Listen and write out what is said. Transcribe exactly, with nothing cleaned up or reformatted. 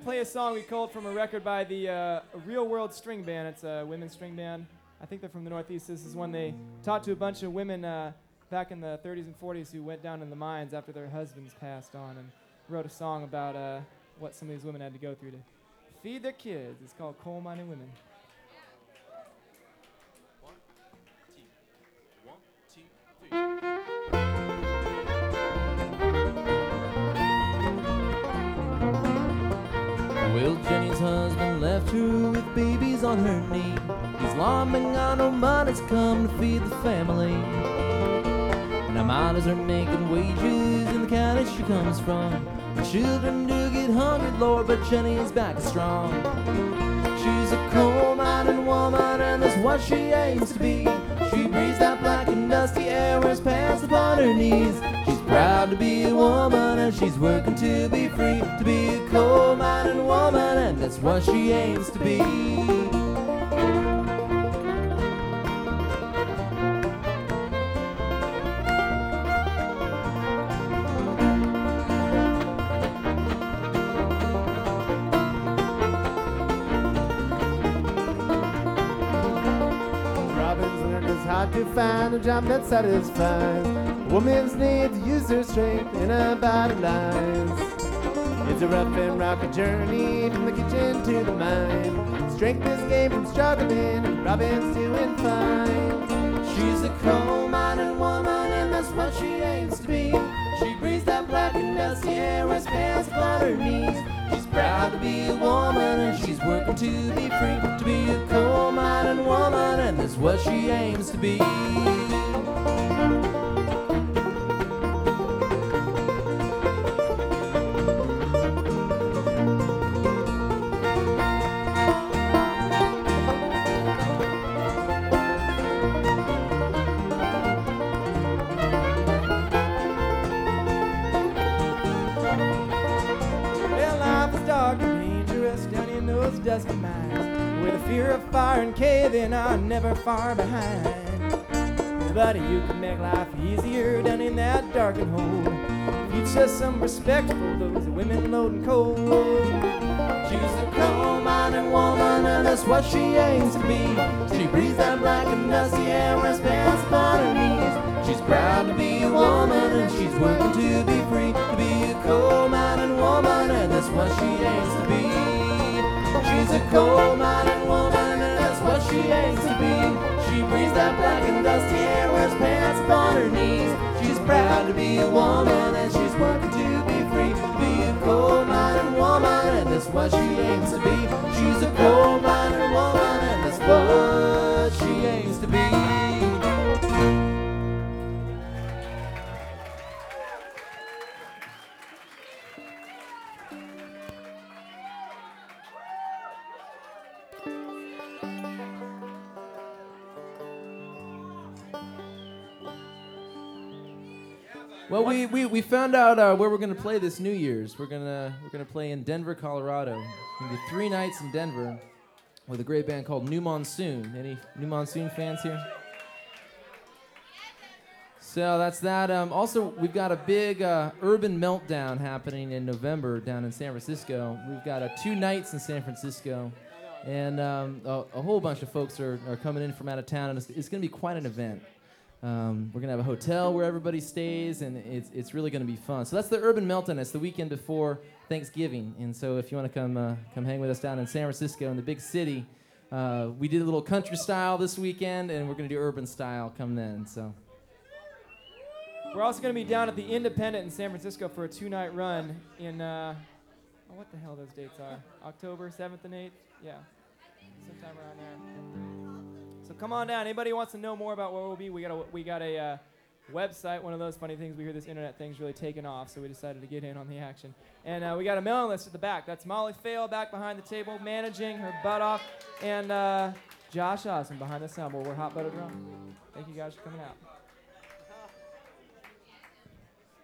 play a song we culled from a record by the uh, Real World String Band. It's a women's string band. I think they're from the Northeast. This is one they taught to a bunch of women uh, back in the thirties and forties who went down in the mines after their husbands passed on and wrote a song about uh, what some of these women had to go through to feed their kids. It's called Coal Mining Women. One, two, one, two, three. Well, Jenny's husband left her with babies on her knee. He's long been gone, no money's come to feed the family. Now miners are making wages in the county she comes from. The children do get hungry, Lord, but Jenny is back and strong. She's a coal mining woman, and that's what she aims to be. She breathes that black and dusty air, wears pants upon her knees. She's proud to be a woman, and she's working to be free. To be a coal mining woman, and that's what she aims to be. To find a job that satisfies a woman's need to use her strength in her body lies. It's a rough and rocky journey from the kitchen to the mine. Strength is gained from struggling, and Robin's doing fine. She's a coal mining woman, and that's what she aims to be. She breathes that black and dusty air, wears pants upon her knees. She's proud to be a woman, and she's working to be free. To be a coal mining woman, and that's what she aims to be. Dusty mines, where the fear of fire and caving are never far behind. But you can make life easier down in that darkened hole. Teach us some respect for those women loading coal. She's a coal mining woman, and that's what she aims to be. She breathes that black and dusty air, wears pants upon her knees. She's proud to be a woman, and she's working to be free. To be a coal mining woman, and that's what she aims to be. She's a coal mining woman, and that's what she aims to be. She breathes that black and dusty air, wears pants upon her knees. She's proud to be a woman, and she's working to be free. To be a coal mining woman, and that's what she aims to be. She's a coal mining woman, and that's what she aims to be. Well, we, we, we found out uh, where we're gonna play this New Year's. We're gonna we're gonna play in Denver, Colorado. We're gonna do three nights in Denver with a great band called New Monsoon. Any New Monsoon fans here? So that's that. Um, also, we've got a big uh, urban meltdown happening in November down in San Francisco. We've got uh, two nights in San Francisco, and um, a, a whole bunch of folks are, are coming in from out of town, and it's, it's gonna be quite an event. Um, we're gonna have a hotel where everybody stays, and it's it's really gonna be fun. So that's the Urban Meltdown. It's the weekend before Thanksgiving, and so if you want to come uh, come hang with us down in San Francisco in the big city, uh, we did a little country style this weekend, and we're gonna do urban style come then. So we're also gonna be down at the Independent in San Francisco for a two-night run in uh, oh, what the hell those dates are? October seventh and eighth. Yeah, sometime around there. So come on down. Anybody who wants to know more about where we'll be, we got a, we got a uh, website. One of those funny things, we hear this internet thing's really taken off, so we decided to get in on the action. And uh, we got a mailing list at the back. That's Molly Fail back behind the table, managing her butt off, and uh, Josh Osmond behind the soundboard. We're Hot Butter Drum. Thank you guys for coming out.